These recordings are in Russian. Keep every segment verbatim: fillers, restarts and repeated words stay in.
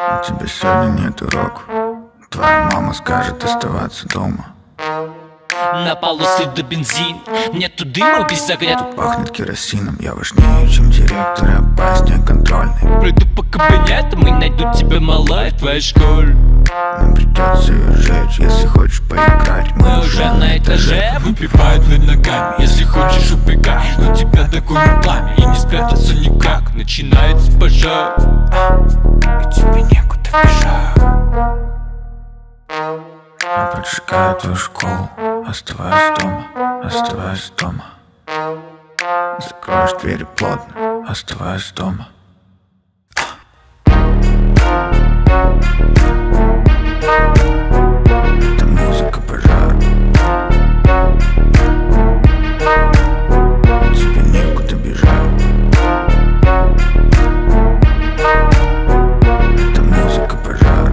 У тебя сегодня нет урока. Твоя мама скажет оставаться дома. На полу следы бензин, нету дыма без огня. Тут пахнет керосином, я важнее, чем директор, и опаснее контрольный. Пройду по кабинетам и найду тебя, малая, в твоей школе. Нам придется ее сжечь, если хочешь поиграть. Мы, Мы уже на этаже. Выпивают под ногами, если хочешь убегай. Но тебя такое пламя, и не спрятаться никак. Начинается пожар, и тебе некуда бежать. Я поджигаю твою школу, оставаясь дома, оставаясь дома. Закроешь двери плотно, оставаясь дома. Это музыка пожара. И тебе некуда бежать. Это музыка пожара.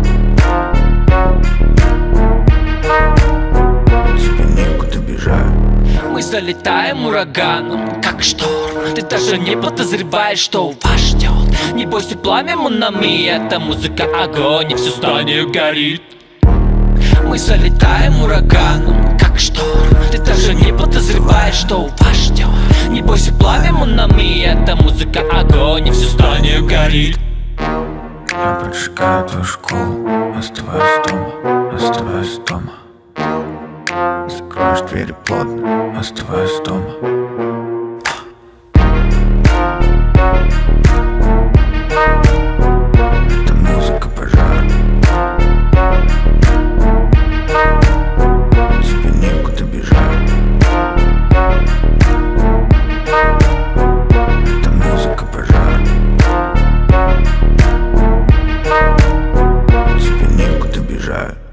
И тебе некуда бежать. Мы залетаем ураганом, как шторм. Ты даже не подозреваешь, что вас ждет. Не бойся пламя, монами, это музыка огонь, и все здание горит. Мы залетаем ураганом, как шторм. Ты даже не подозреваешь, что вас ждет. Не бойся пламя, монами, это музыка огонь, и все здание горит. Я поджигаю твою школу, оставаясь дома, оставаясь дома. Закроешь двери плотно, оставаясь дома. Это музыка пожара. И тебе некуда бежать. Это музыка пожара. И тебе некуда бежать.